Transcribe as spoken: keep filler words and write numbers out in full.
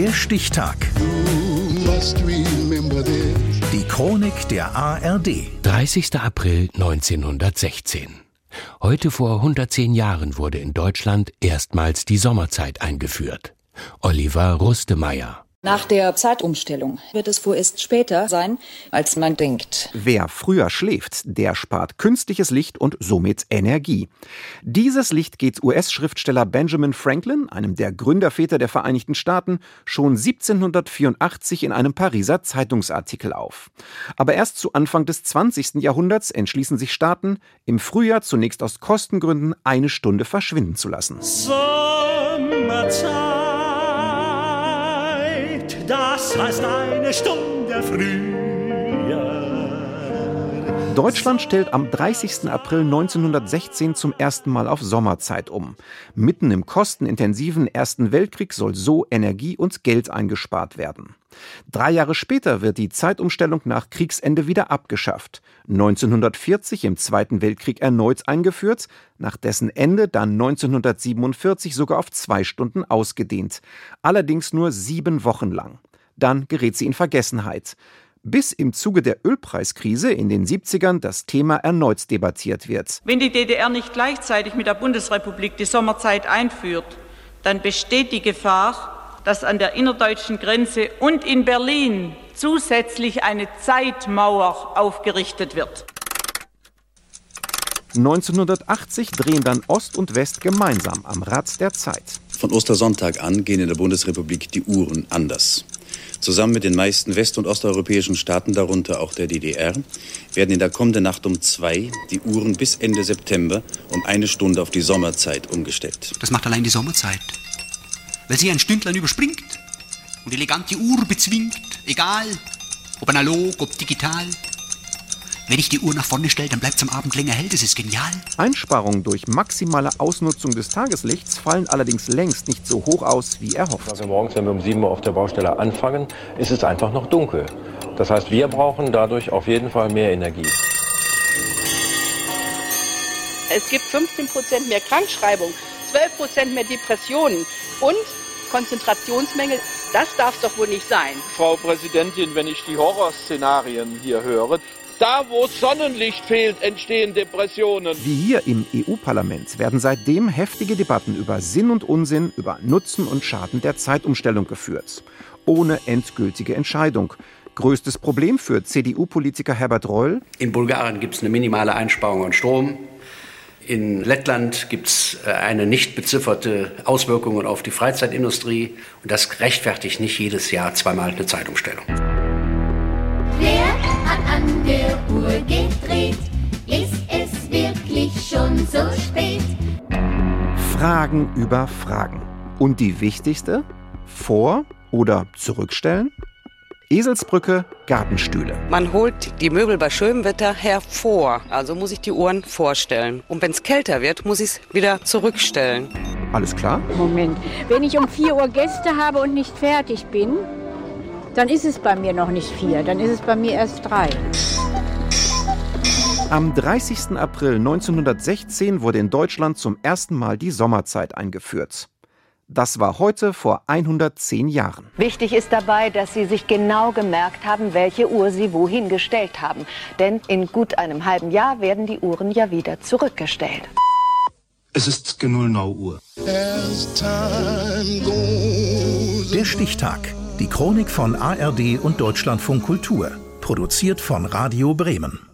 Der Stichtag. Die Chronik der A R D. dreißigster April neunzehnhundertsechzehn. Heute vor hundertzehn Jahren wurde in Deutschland erstmals die Sommerzeit eingeführt. Oliver Rustemeyer. Nach der Zeitumstellung wird es vorerst später sein, als man denkt. Wer früher schläft, der spart künstliches Licht und somit Energie. Dieses Licht geht U S-Schriftsteller Benjamin Franklin, einem der Gründerväter der Vereinigten Staaten, schon siebzehnhundertvierundachtzig in einem Pariser Zeitungsartikel auf. Aber erst zu Anfang des zwanzigsten Jahrhunderts entschließen sich Staaten, im Frühjahr zunächst aus Kostengründen eine Stunde verschwinden zu lassen. Sommerzeit. Das heißt eine Stunde früher. Deutschland stellt am dreißigsten April neunzehnhundertsechzehn zum ersten Mal auf Sommerzeit um. Mitten im kostenintensiven Ersten Weltkrieg soll so Energie und Geld eingespart werden. Drei Jahre später wird die Zeitumstellung nach Kriegsende wieder abgeschafft. neunzehnhundertvierzig im Zweiten Weltkrieg erneut eingeführt, nach dessen Ende dann neunzehnhundertsiebenundvierzig sogar auf zwei Stunden ausgedehnt. Allerdings nur sieben Wochen lang. Dann gerät sie in Vergessenheit. Bis im Zuge der Ölpreiskrise in den siebzigern das Thema erneut debattiert wird. Wenn die D D R nicht gleichzeitig mit der Bundesrepublik die Sommerzeit einführt, dann besteht die Gefahr, dass an der innerdeutschen Grenze und in Berlin zusätzlich eine Zeitmauer aufgerichtet wird. neunzehnhundertachtzig drehen dann Ost und West gemeinsam am Rad der Zeit. Von Ostersonntag an gehen in der Bundesrepublik die Uhren anders. Zusammen mit den meisten west- und osteuropäischen Staaten, darunter auch der D D R, werden in der kommenden Nacht um zwei die Uhren bis Ende September um eine Stunde auf die Sommerzeit umgestellt. Das macht allein die Sommerzeit. Weil sie ein Stündlein überspringt und elegant die Uhr bezwingt, egal ob analog, ob digital. Wenn ich die Uhr nach vorne stelle, dann bleibt es am Abend länger hell, das ist genial. Einsparungen durch maximale Ausnutzung des Tageslichts fallen allerdings längst nicht so hoch aus, wie erhofft. Also morgens, wenn wir um sieben Uhr auf der Baustelle anfangen, ist es einfach noch dunkel. Das heißt, wir brauchen dadurch auf jeden Fall mehr Energie. Es gibt fünfzehn Prozent mehr Krankschreibung, zwölf Prozent mehr Depressionen und Konzentrationsmängel. Das darf es doch wohl nicht sein. Frau Präsidentin, wenn ich die Horrorszenarien hier höre, da wo Sonnenlicht fehlt, entstehen Depressionen. Wie hier im E U-Parlament werden seitdem heftige Debatten über Sinn und Unsinn, über Nutzen und Schaden der Zeitumstellung geführt. Ohne endgültige Entscheidung. Größtes Problem für C D U-Politiker Herbert Reul: In Bulgarien gibt es eine minimale Einsparung an Strom. In Lettland gibt es eine nicht bezifferte Auswirkung auf die Freizeitindustrie. Und das rechtfertigt nicht jedes Jahr zweimal eine Zeitumstellung. Wer hat an der Uhr gedreht? Ist es wirklich schon so spät? Fragen über Fragen. Und die wichtigste? Vor- oder zurückstellen? Eselsbrücke, Gartenstühle. Man holt die Möbel bei schönem Wetter hervor. Also muss ich die Uhren vorstellen. Und wenn es kälter wird, muss ich es wieder zurückstellen. Alles klar? Moment. Wenn ich um vier Uhr Gäste habe und nicht fertig bin, dann ist es bei mir noch nicht vier. Dann ist es bei mir erst drei. Am dreißigsten April neunzehnhundertsechzehn wurde in Deutschland zum ersten Mal die Sommerzeit eingeführt. Das war heute vor hundertzehn Jahren. Wichtig ist dabei, dass Sie sich genau gemerkt haben, welche Uhr Sie wohin gestellt haben. Denn in gut einem halben Jahr werden die Uhren ja wieder zurückgestellt. Es ist genau null Uhr. Der Stichtag. Die Chronik von A R D und Deutschlandfunk Kultur. Produziert von Radio Bremen.